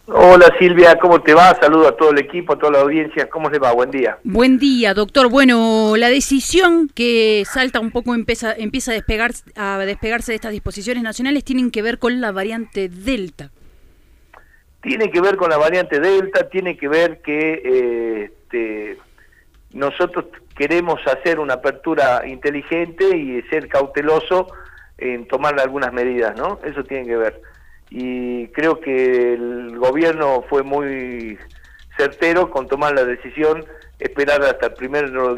Hola Silvia, ¿cómo te va? Saludo a todo el equipo, a toda la audiencia. ¿Cómo les va? Buen día. Buen día, doctor. Bueno, la decisión que salta un poco, empieza a despegarse de estas disposiciones nacionales, tienen que ver con la variante Delta. Tiene que ver con la variante Delta, tiene que ver que nosotros queremos hacer una apertura inteligente y ser cauteloso en tomar algunas medidas, ¿no? Eso tiene que ver. Y creo que el gobierno fue muy certero con tomar la decisión, esperar hasta el primero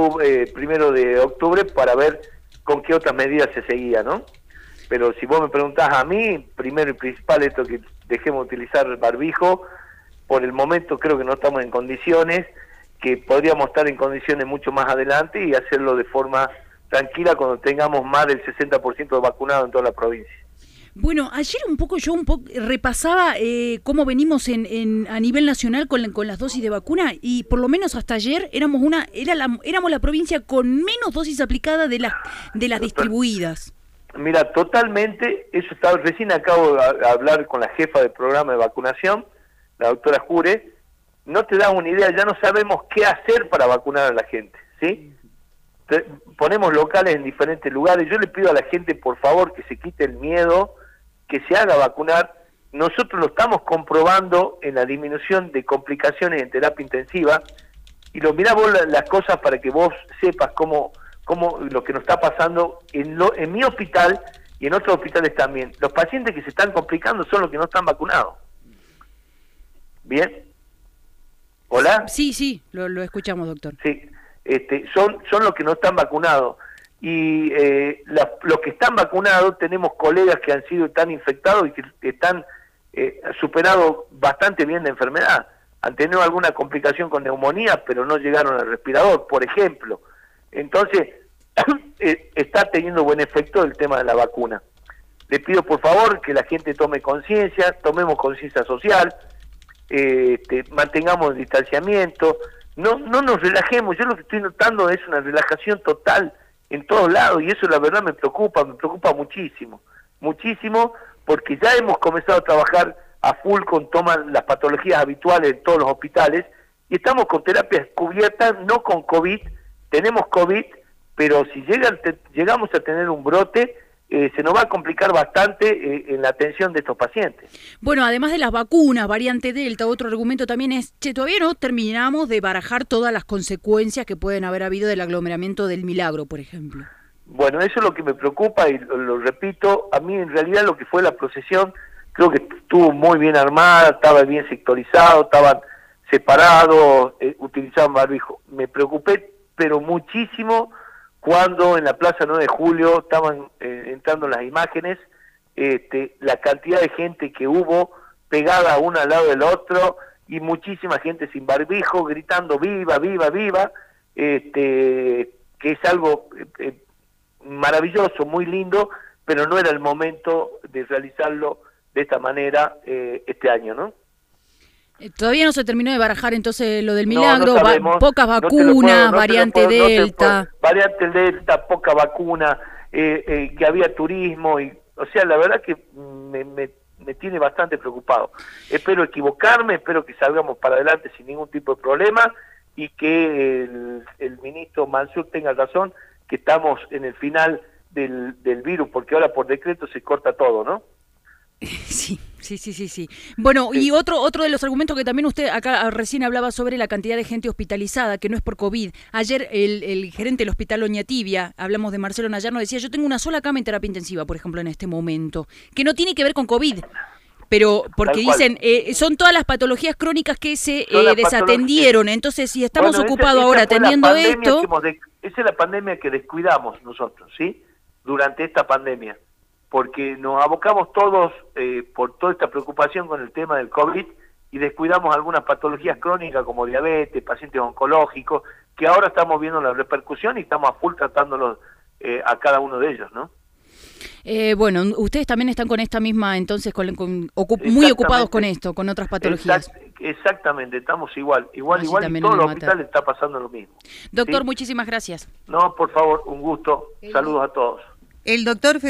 de octubre para ver con qué otras medidas se seguía, ¿no? Pero si vos me preguntás a mí, primero y principal, esto que dejemos de utilizar el barbijo, por el momento creo que no estamos en condiciones, que podríamos estar en condiciones mucho más adelante y hacerlo de forma tranquila cuando tengamos más del 60% de vacunados en toda la provincia. Bueno, ayer yo repasaba cómo venimos a nivel nacional con las dosis de vacuna, y por lo menos hasta ayer éramos la provincia con menos dosis aplicadas de las distribuidas. Mira, totalmente, recién acabo de hablar con la jefa del programa de vacunación, la doctora Jure. No te das una idea, ya no sabemos qué hacer para vacunar a la gente, ¿sí? Ponemos locales en diferentes lugares. Yo le pido a la gente, por favor, que se quite el miedo, que se haga vacunar. Nosotros lo estamos comprobando en la disminución de complicaciones en terapia intensiva, y mirá vos las cosas para que vos sepas cómo lo que nos está pasando en mi hospital y en otros hospitales también. Los pacientes que se están complicando son los que no están vacunados. ¿Bien? ¿Hola? Sí, lo escuchamos, doctor. Sí, son los que no están vacunados. Y los que están vacunados, tenemos colegas que han sido tan infectados y que están superado bastante bien la enfermedad. Han tenido alguna complicación con neumonía, pero no llegaron al respirador, por ejemplo. Entonces, está teniendo buen efecto el tema de la vacuna. Le pido por favor que la gente tome conciencia, tomemos conciencia social, mantengamos el distanciamiento, no nos relajemos. Yo lo que estoy notando es una relajación total en todos lados, y eso la verdad me preocupa muchísimo, porque ya hemos comenzado a trabajar a full con las patologías habituales en todos los hospitales, y estamos con terapias cubiertas, no con COVID. Tenemos COVID, pero si llegamos a tener un brote, se nos va a complicar bastante en la atención de estos pacientes. Bueno, además de las vacunas, variante Delta, otro argumento también es, todavía no terminamos de barajar todas las consecuencias que pueden haber habido del aglomeramiento del Milagro, por ejemplo. Bueno, eso es lo que me preocupa, y lo repito. A mí en realidad lo que fue la procesión, creo que estuvo muy bien armada, estaba bien sectorizado, estaban separados, utilizaban barbijo. Me preocupé pero muchísimo cuando en la Plaza 9 de Julio estaban entrando las imágenes, la cantidad de gente que hubo pegada una al lado del otro, y muchísima gente sin barbijo gritando viva, viva, viva, que es algo maravilloso, muy lindo, pero no era el momento de realizarlo de esta manera este año, ¿no? Todavía no se terminó de barajar entonces lo del Milagro, no sabemos, pocas vacunas, variante Delta. Variante Delta, poca vacuna, que había turismo, o sea, la verdad que me tiene bastante preocupado. Espero equivocarme, espero que salgamos para adelante sin ningún tipo de problema, y que el ministro Mansur tenga razón, que estamos en el final del virus, porque ahora por decreto se corta todo, ¿no? Sí. Bueno, sí. Y otro de los argumentos que también usted acá recién hablaba sobre la cantidad de gente hospitalizada, que no es por COVID. Ayer el gerente del hospital Oñatibia, hablamos de Marcelo Nayar, nos decía, yo tengo una sola cama en terapia intensiva, por ejemplo, en este momento, que no tiene que ver con COVID, pero porque dicen, son todas las patologías crónicas que se desatendieron. Entonces, si estamos ocupados ahora atendiendo esto... Esa es la pandemia que descuidamos nosotros, ¿sí? Durante esta pandemia, porque nos abocamos todos por toda esta preocupación con el tema del COVID, y descuidamos algunas patologías crónicas como diabetes, pacientes oncológicos, que ahora estamos viendo la repercusión y estamos a full tratándolos a cada uno de ellos, ¿no? Bueno, ustedes también están con esta misma, entonces, muy ocupados con esto, con otras patologías. Exactamente, estamos igual, y todos los hospitales está pasando lo mismo. Doctor, ¿sí? Muchísimas gracias. No, por favor, un gusto, saludos a todos. El doctor